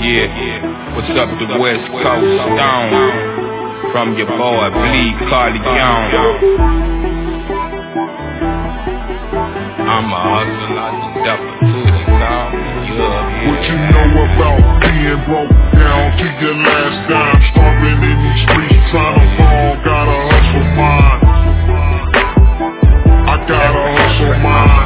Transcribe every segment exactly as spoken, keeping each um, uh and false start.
Yeah, what's up the West Coast Stone? From your boy Bleed Carleone. I'm a hustler, I just step to it, call me. Yeah. What you know about being broke down to your last dime? Starving in these streets, trying to fall, gotta hustle mine. I gotta hustle mine.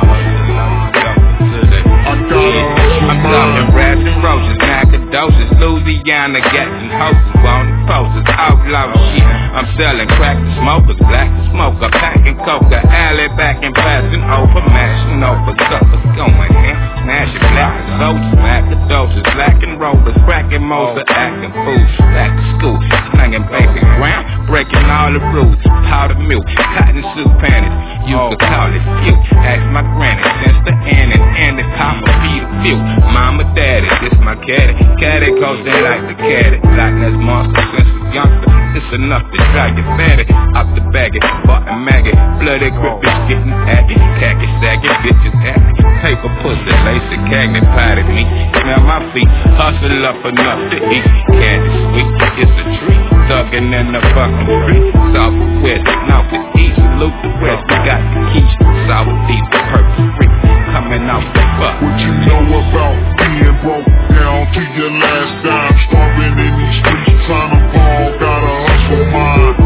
I gotta hustle I'm mine. talking rats and roaches, macadocious, Louisiana, getting hoses, wanting posters, outlaw shit. I'm selling crack to smokers, black to smoker, packing coca, alley back and passing over, mashing over suckers, going in, smashing black soldiers, macadocious, black and rollers, cracking Moser, acting fools, back to school, slanging basic ground, breaking all the rules, powder milk, cotton suit panties, used to call it fuel, ask my granny, since the end and end the copper feed the fuel, mama, daddy, this my caddy, caddy goes they like the caddy, Loch Ness monster since a youngster, it's enough to drive you fatty, up the baggy, bought a maggot, bloody grip is getting aggy, khaki saggy, bitches happy, paper pussy, lacy, cagney, potted me, smell my feet, hustle up enough to eat, candy sweet, it's a treat, thuggin' in the fucking street, southwest, north to east, salute the rest, we got the keys, southeast, purple free, coming out the fuck. What you know about being broke down to your last dime? Starving in these streets, trying to fall, gotta hustle mine.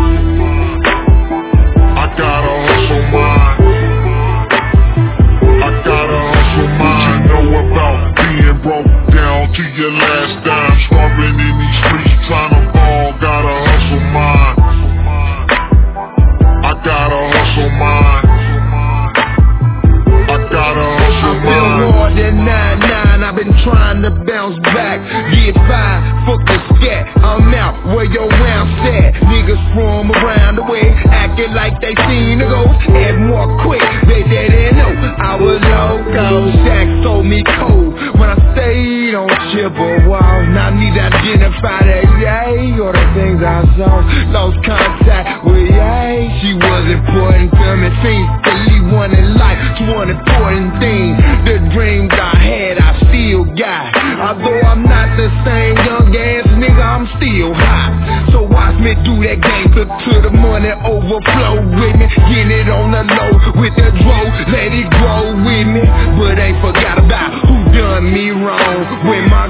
I gotta hustle mine. I gotta hustle mine. What you know about being broke down to your last dime? Starving in these streets, trying to fall, gotta hustle mine. I gotta hustle mine. I gotta hustle mine. I feel more than nine nine. I've been trying to bounce back. Get five, fuck the scat. I'm out where your round's at. Niggas from around the way acting like they seen the ghost. Add more quick, they didn't know I was loco. Shaq told me cold when I stayed on Chippewa. Now I need to identify that yay or the things I saw. Lost contact with yay. She was important to me. Seems to leave one in life. It's one important thing. The dreams I had, I still got. Although I'm not the same young ass nigga, I'm still hot. So watch me do that game till to the money overflow with me. Get it on the low with the dro, let it grow with me. But ain't forgot about who done me wrong. When my